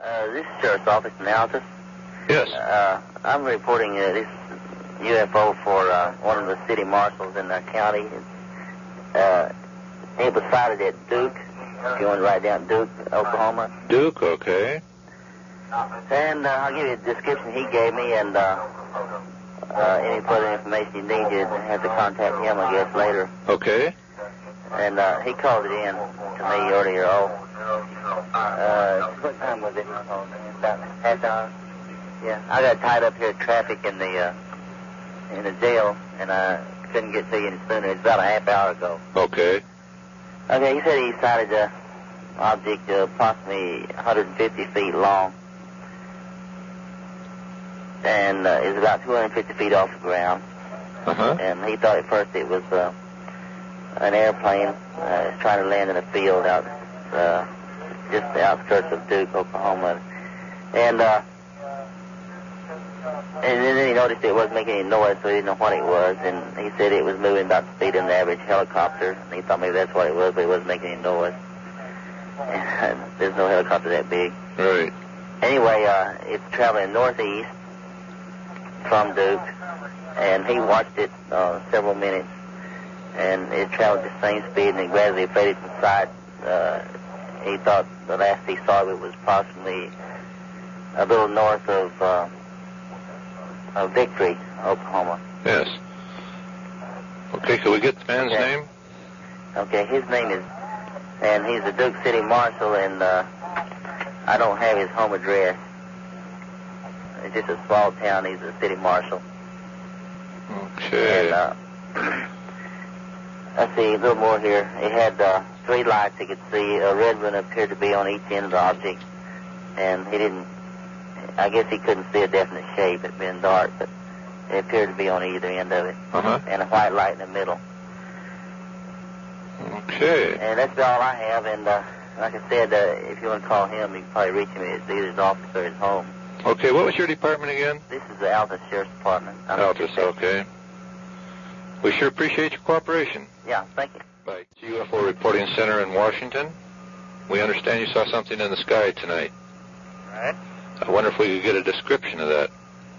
This is Sheriff's Office in Altus. Yes. I'm reporting this UFO for one of the city marshals in the county. It was sighted at Duke, if you want to write down Duke, Oklahoma. Duke, okay. And I'll give you a description he gave me, and any further information you need, you have to contact him, I guess, later. Okay. And he called it in to me earlier. What time was it? About half hour. Yeah, I got tied up here at traffic in the jail, and I couldn't get to you any sooner. It's about a half hour ago. Okay. Okay, he said he sighted an object approximately 150 feet long, and is about 250 feet off the ground. Uh-huh. And he thought at first it was an airplane trying to land in a field out just the outskirts of Duke, Oklahoma. And then he noticed it wasn't making any noise, so he didn't know what it was. And he said it was moving about the speed of an average helicopter. And he thought maybe that's what it was, but it wasn't making any noise. And there's no helicopter that big. Right. Anyway, it's traveling northeast from Duke, and he watched it several minutes, and it traveled the same speed, and it gradually faded from sight. He thought the last he saw it was approximately a little north of Victory, Oklahoma. Yes. Okay, can we get the man's name? Okay, his name is, and he's the Duke City Marshal, and I don't have his home address. It's just a small town. He's a city marshal. Okay. And let's see, a little more here. It had 3 lights he could see. A red one appeared to be on each end of the object, and I guess he couldn't see a definite shape. It being dark, but it appeared to be on either end of it. Uh-huh. And a white light in the middle. Okay. And that's all I have, and like I said, if you want to call him, you can probably reach him at either his office or his home. Okay, what was your department again? This is the Altus Sheriff's Department. Altus, okay. We sure appreciate your cooperation. Yeah, thank you. Bye. UFO Reporting Center in Washington. We understand you saw something in the sky tonight. Right. I wonder if we could get a description of that.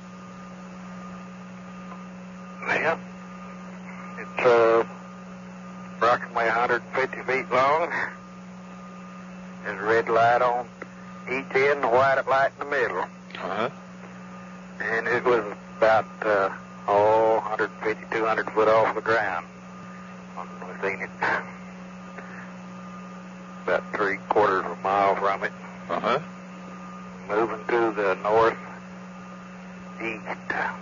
Yeah. It's approximately 150 feet long. There's a red light on each end, a white light in the middle. Uh-huh. And it was about, 150, 200 foot off the ground. I've seen it about 3/4 of a mile from it. Uh-huh. Moving to the northeast.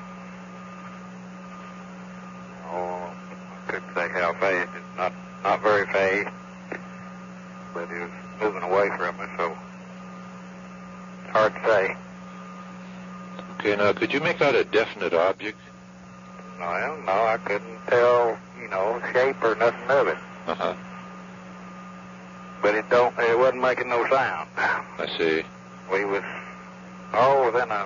Oh, I couldn't say how fast. It's not very fast, but it was moving away from us, so it's hard to say. Okay, now, could you make out a definite object? Well, no, I couldn't tell, shape or nothing of it. Uh-huh. But it wasn't making no sound. I see. We was within a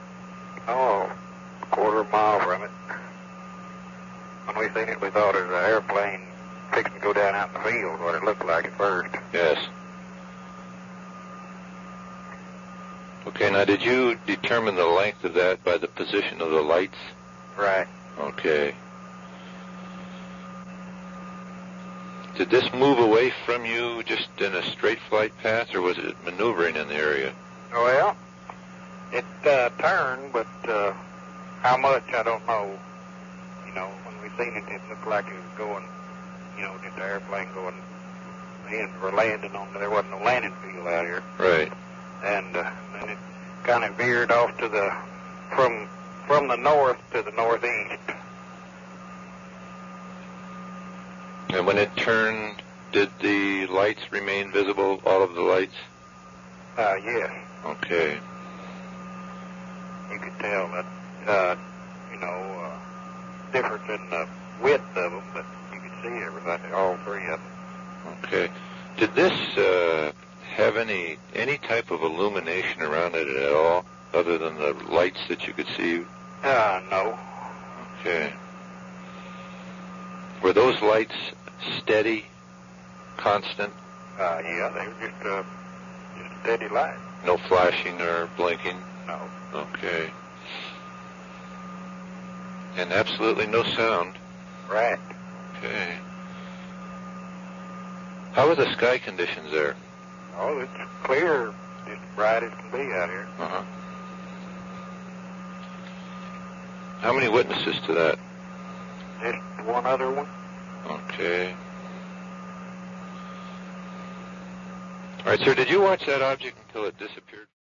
quarter of a mile from it. When we seen it, we thought it was an airplane fixing to go down out in the field, what it looked like at first. Yes. Okay, now, did you determine the length of that by the position of the lights? Right. Okay. Did this move away from you just in a straight flight path, or was it maneuvering in the area? Well, it turned, but how much, I don't know. When we seen it, it looked like it was going, just an airplane going in for landing on. There wasn't no landing field out here. Right. And then it kind of veered off to from the north to the northeast. And when it turned, did the lights remain visible, all of the lights? Yes. Okay. You could tell that, difference in the width of them, but you could see everything, all 3 of them. Okay. Did this have any type of illumination around it at all, other than the lights that you could see? No. Okay. Were those lights steady, constant? Yeah, they were just steady light. No flashing or blinking? No. Okay. And absolutely no sound? Right. Okay. How are the sky conditions there? Oh, it's clear, as bright as can be out here. Uh-huh. How many witnesses to that? Just one other one. Okay. All right, sir, did you watch that object until it disappeared?